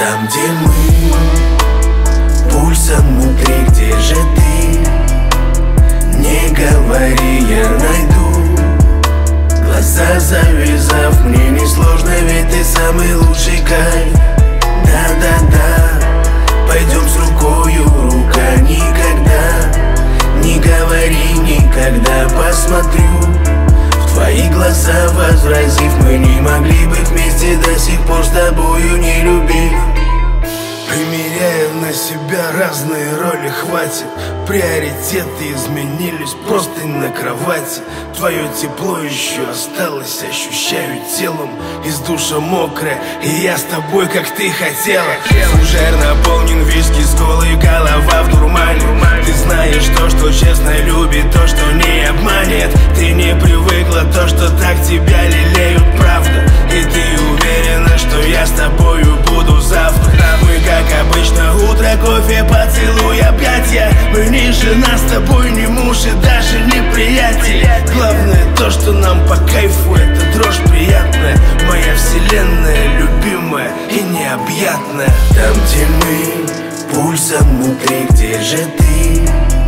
Там, где мы, пульсом внутри, где же ты? Не говори, я найду. Глаза завязав, мне несложно, ведь ты самый лучший кайф. Да-да-да, пойдем с рукою, рука никогда. Не говори никогда, посмотрю в твои глаза, возразив. Мы не могли быть вместе до сих пор, с тобою не любив. Примеряя на себя разные роли, хватит. Приоритеты изменились, просто на кровати. Твое тепло еще осталось, ощущаю телом. Из душа мокрая, и я с тобой, как ты хотела. Фужер наполнен виски с колой, голова в дурмане. Ты знаешь то, что честно любит, то, что не обманет. Ты не привыкла, то, что так тебя лелеют, правда. И ты уверена, что я с тобою буду завтра. Мы, как обычно, утро, кофе, поцелуй, объятия. Мы не жена с тобой, не муж и даже не приятель. Главное то, что нам по кайфу, это дрожь приятная. Моя вселенная, любимая и необъятная. Там, где мы, пульсом внутри, где же ты?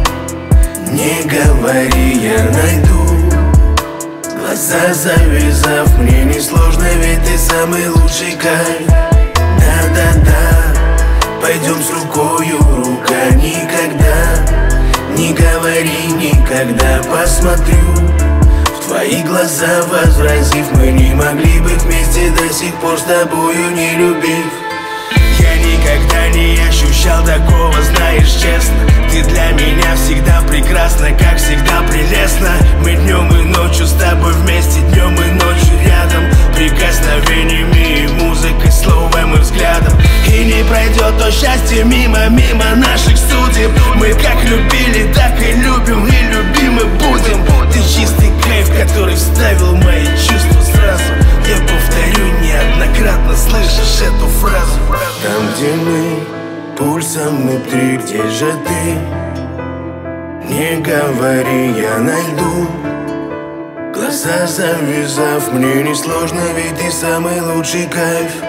Не говори, я найду. Глаза завязав, мне несложно, ведь ты самый лучший кайф. Да-да-да, пойдем с рукою, рука никогда. Не говори никогда, посмотрю в твои глаза, возразив. Мы не могли быть вместе до сих пор, с тобою не любив. Я никогда не ощущал такого, знаешь, честно. Ты для меня всегда прекрасна, как всегда прелестна. Мы днем и ночью с тобой вместе, днем и ночью рядом. Прикосновениями и музыкой, словом и взглядом. И не пройдет то счастье мимо наших судеб. Мы как любили, так и любим, и любимы будем. Ты чистый кайф, который вставил мои чувства сразу. Я повторю неоднократно, слышишь эту фразу? Там, где мы, пульсом внутри, где же ты? Не говори, я найду. Глаза завязав, мне несложно, ведь ты самый лучший кайф.